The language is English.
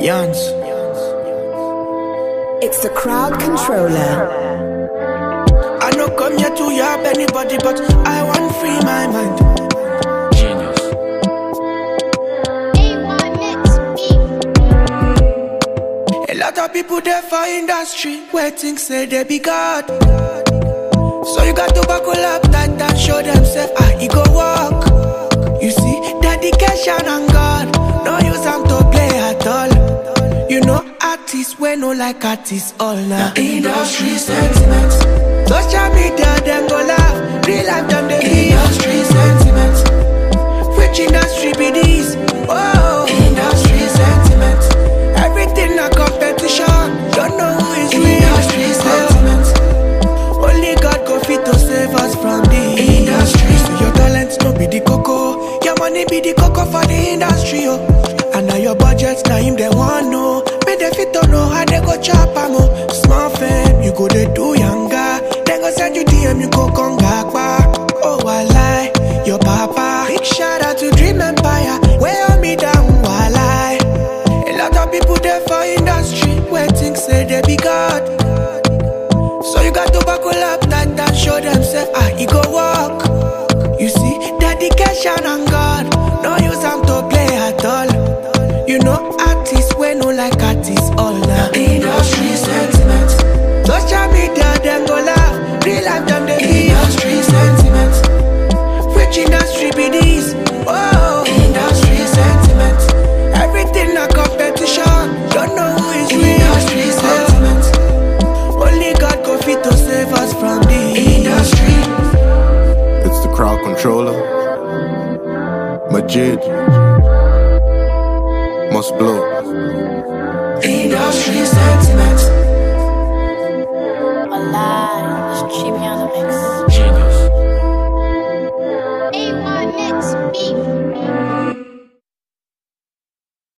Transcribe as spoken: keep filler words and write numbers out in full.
Yans. It's the crowd controller. I no come here to yab anybody, but I want free my mind. Genius. A lot of people there for industry where things say they be God. So you got to buckle up tight and show them say ah, he go walk. You see, dedication and God, no use them to play at all. You know, artists we no like artists all now. Industry sentiments. Social media them go laugh, real life them they be industry sentiments. Which industry be this? Oh, industry sentiments. Everything a competition, don't know who is real. Industry sentiments. Only God go fit to save us from the industry. So your talents no be the cocoa, your money be the cocoa for the industry, oh. And now your budgets, now him they want know. Make they fit to know how they go chop am, oh. Small fame, you go they do younger. Then go send you D M, you go conga back. Oh, I lie, your papa. Big shout out to Dream Empire, where hold me down, while I. A lot of people there for industry, where things say they be God. So you got to buckle up tight and show them say ah, he go walk. You see, dedication and God, no use them to play at all. You know, artists we no like artists all now. Industry sentiments. Social media them go laugh, real life them they be industry sentiments. Which industry be this? Oh, industry sentiments. Everything a competition, don't know who is real. Industry sentiments. Only God go fit to save us from the industry. It's the crowd controller, Majid, must blow. Industry sentiments.